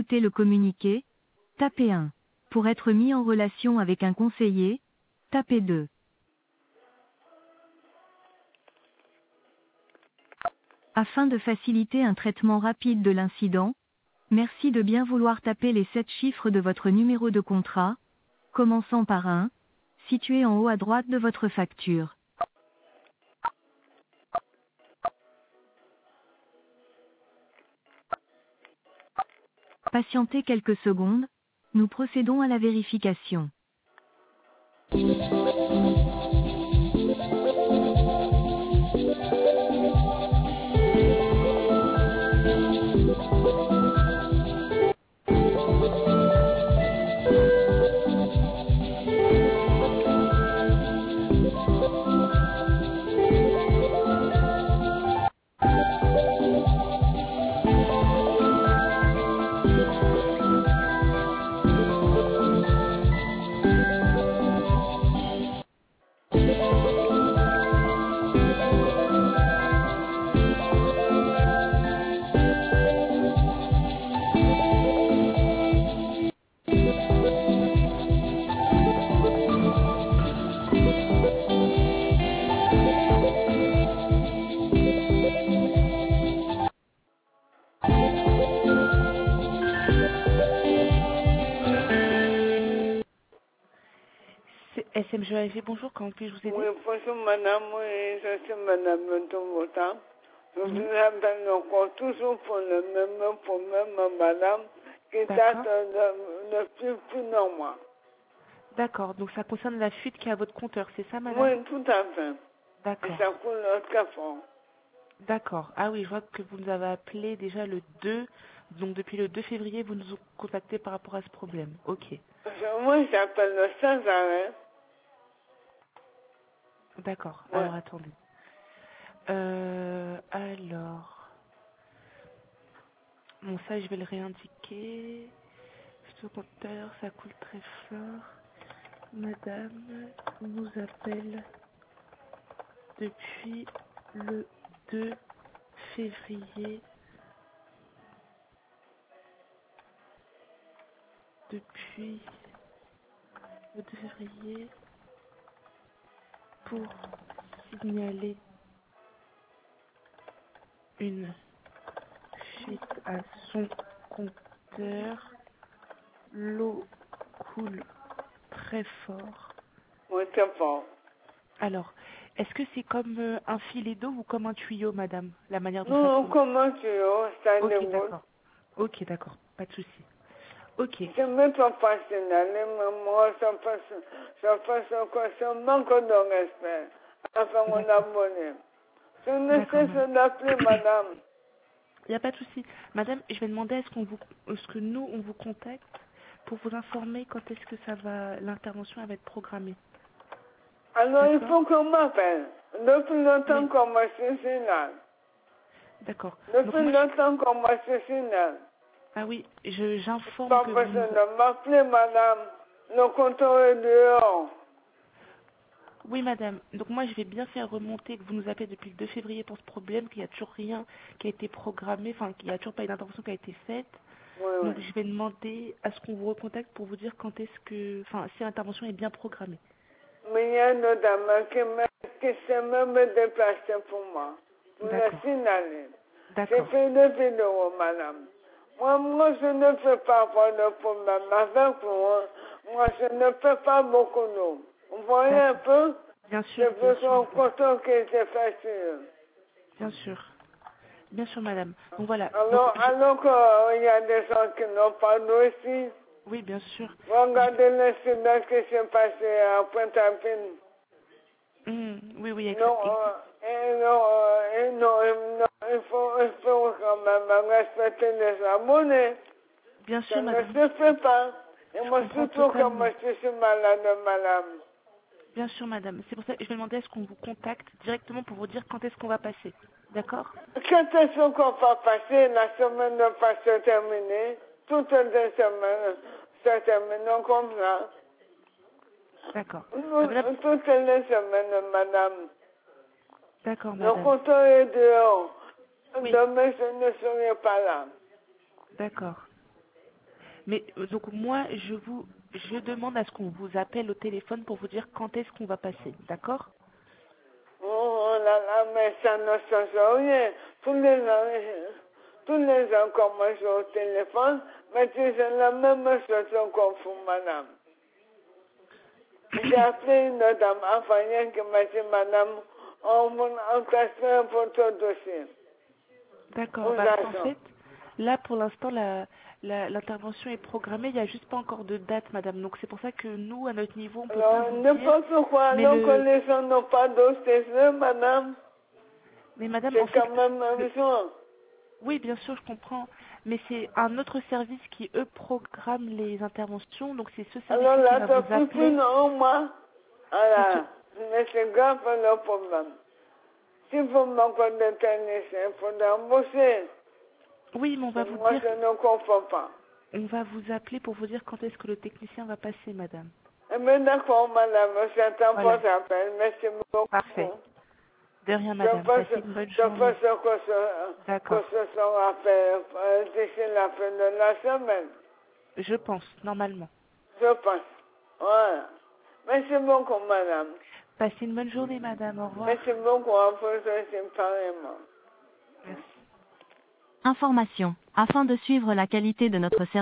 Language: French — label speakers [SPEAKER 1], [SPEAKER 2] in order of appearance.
[SPEAKER 1] écouter le communiqué, tapez 1. Pour être mis en relation avec un conseiller, tapez 2. Afin de faciliter un traitement rapide de l'incident, merci de bien vouloir taper les 7 chiffres de votre numéro de contrat, commençant par 1, situé en haut à droite de votre facture. Patientez quelques secondes, nous procédons à la vérification.
[SPEAKER 2] C'est SMGAG, bonjour, comment puis-je vous aider?
[SPEAKER 3] Oui, bonjour madame, oui, je suis madame Tomota. Je vous appelle encore toujours pour le même problème, madame, qui date depuis plus d'un mois.
[SPEAKER 2] D'accord, donc ça concerne la fuite qui est à votre compteur, c'est ça madame?
[SPEAKER 3] Oui, tout à fait.
[SPEAKER 2] D'accord.
[SPEAKER 3] Et ça coule très fort.
[SPEAKER 2] D'accord, ah oui, je vois que vous nous avez appelé déjà le 2, donc depuis le 2 février, vous nous contactez par rapport à ce problème, ok.
[SPEAKER 3] Moi, j'appelle sans arrêt.
[SPEAKER 2] D'accord,
[SPEAKER 3] Ouais.
[SPEAKER 2] alors attendez. Alors... Bon, ça, je vais le réindiquer. Ce compteur, ça coule très fort. Madame nous appelle depuis le 2 février. Depuis le 2 février pour signaler une fuite à son compteur. L'eau coule très fort.
[SPEAKER 3] Oui, très fort.
[SPEAKER 2] Alors, est-ce que c'est comme un filet d'eau ou comme un tuyau, madame, la manière dont ça
[SPEAKER 3] Non,
[SPEAKER 2] coule?
[SPEAKER 3] comment tu veux, ça
[SPEAKER 2] Ok,
[SPEAKER 3] déroule.
[SPEAKER 2] d'accord. Ok, d'accord, pas de souci. Ok,
[SPEAKER 3] Je ne veux pas passer d'aller, mais moi, ça passe encore, ça manque de respect. Enfin, mon
[SPEAKER 2] D'accord.
[SPEAKER 3] abonné. Je ne
[SPEAKER 2] D'accord,
[SPEAKER 3] cesse
[SPEAKER 2] madame.
[SPEAKER 3] d'appeler madame.
[SPEAKER 2] Il n'y a pas de souci. Madame, je vais demander est-ce que nous, on vous contacte pour vous informer quand est-ce que l'intervention va être programmée.
[SPEAKER 3] Alors, il
[SPEAKER 2] D'accord?
[SPEAKER 3] faut qu'on m'appelle. Depuis le temps
[SPEAKER 2] Oui.
[SPEAKER 3] qu'on m'a signalé.
[SPEAKER 2] D'accord. Donc
[SPEAKER 3] Depuis
[SPEAKER 2] moi,
[SPEAKER 3] le temps qu'on m'a signalé.
[SPEAKER 2] ah oui, j'informe
[SPEAKER 3] Pas
[SPEAKER 2] que vous
[SPEAKER 3] besoin
[SPEAKER 2] nous...
[SPEAKER 3] de m'appeler, madame. Le compteur est dehors.
[SPEAKER 2] Oui, madame. Donc moi, je vais bien faire remonter que vous nous appelez depuis le 2 février pour ce problème, qu'il n'y a toujours rien qui a été programmé, enfin, qu'il n'y a toujours pas une intervention qui a été faite.
[SPEAKER 3] Oui,
[SPEAKER 2] Donc
[SPEAKER 3] oui.
[SPEAKER 2] je vais demander à ce qu'on vous recontacte pour vous dire quand est-ce que... Enfin, si l'intervention est bien programmée.
[SPEAKER 3] Mais il y a une dame qui s'est même déplacée pour moi. Pour le
[SPEAKER 2] D'accord.
[SPEAKER 3] signaler. J'ai
[SPEAKER 2] D'accord.
[SPEAKER 3] fait une vidéo, madame. Moi, je ne peux pas avoir de problème avec vous. Hein. Moi, je ne peux pas beaucoup d'eau. Vous voyez un peu?
[SPEAKER 2] Bien sûr,
[SPEAKER 3] C'est
[SPEAKER 2] bien
[SPEAKER 3] besoin
[SPEAKER 2] sûr.
[SPEAKER 3] de coton qui était facile.
[SPEAKER 2] Bien sûr. Bien sûr, madame. Donc voilà. Donc,
[SPEAKER 3] Alors qu'il y a des gens qui n'ont pas d'eau ici.
[SPEAKER 2] oui, bien sûr.
[SPEAKER 3] Regardez l'incident qui s'est passé à Pointe-à-Pitre.
[SPEAKER 2] Oui, oui,
[SPEAKER 3] Non, il faut quand même respecter les abonnés.
[SPEAKER 2] bien
[SPEAKER 3] Ça
[SPEAKER 2] sûr,
[SPEAKER 3] ne
[SPEAKER 2] madame.
[SPEAKER 3] se fait pas. Et
[SPEAKER 2] Je
[SPEAKER 3] moi,
[SPEAKER 2] comprends
[SPEAKER 3] surtout que moi,
[SPEAKER 2] totalement.
[SPEAKER 3] je suis malade, madame.
[SPEAKER 2] Bien sûr, madame. C'est pour ça que je vais demander à ce qu'on vous contacte directement pour vous dire quand est-ce qu'on va passer. D'accord?
[SPEAKER 3] Quand est-ce qu'on va passer? La semaine ne pas se terminer. Toutes les semaines se terminent comme ça.
[SPEAKER 2] D'accord. Madame...
[SPEAKER 3] Toutes les semaines, madame.
[SPEAKER 2] D'accord,
[SPEAKER 3] Le
[SPEAKER 2] madame.
[SPEAKER 3] compteur est dehors.
[SPEAKER 2] Oui.
[SPEAKER 3] Demain, je ne serai pas là.
[SPEAKER 2] D'accord. Mais donc moi, je demande à ce qu'on vous appelle au téléphone pour vous dire quand est-ce qu'on va passer, d'accord?
[SPEAKER 3] Oh là là, mais ça ne change rien. Tous les ans qu'on me joue au téléphone, mais c'est la même chose qu'on fout, madame. J'ai appelé une dame afghane qui m'a dit, madame, on t'a fait votre dossier.
[SPEAKER 2] D'accord. En fait, là pour l'instant, l'intervention est programmée. Il n'y a juste pas encore de date, madame. Donc c'est pour ça que nous, à notre niveau, on peut pas vous dire.
[SPEAKER 3] N'importe quoi, donc les gens n'ont pas dossier, madame.
[SPEAKER 2] Mais madame,
[SPEAKER 3] c'est quand même un besoin.
[SPEAKER 2] Oui, bien sûr, je comprends. Mais c'est un autre service qui, eux, programme les interventions. Donc c'est ce service
[SPEAKER 3] Alors là,
[SPEAKER 2] qui va vous appeler.
[SPEAKER 3] Non, moi. Alors, mais c'est grave le problème. Si vous manquez de technicien, il faudra embaucher.
[SPEAKER 2] Oui, mais on va vous
[SPEAKER 3] moi,
[SPEAKER 2] dire.
[SPEAKER 3] Je ne comprends pas.
[SPEAKER 2] On va vous appeler pour vous dire quand est-ce que le technicien va passer, madame.
[SPEAKER 3] Eh bien, d'accord, madame. J'attends votre appel. Merci beaucoup.
[SPEAKER 2] Parfait. De rien, madame. Passez une bonne journée.
[SPEAKER 3] Je pense que ce sera fait d'ici la fin de la semaine.
[SPEAKER 2] Je pense, normalement.
[SPEAKER 3] Je pense. Voilà. Merci beaucoup, madame.
[SPEAKER 2] Passez une bonne journée, madame. Au revoir.
[SPEAKER 3] Merci beaucoup à vous aussi, pareillement.
[SPEAKER 2] Merci.
[SPEAKER 1] Information. Afin de suivre la qualité de notre service,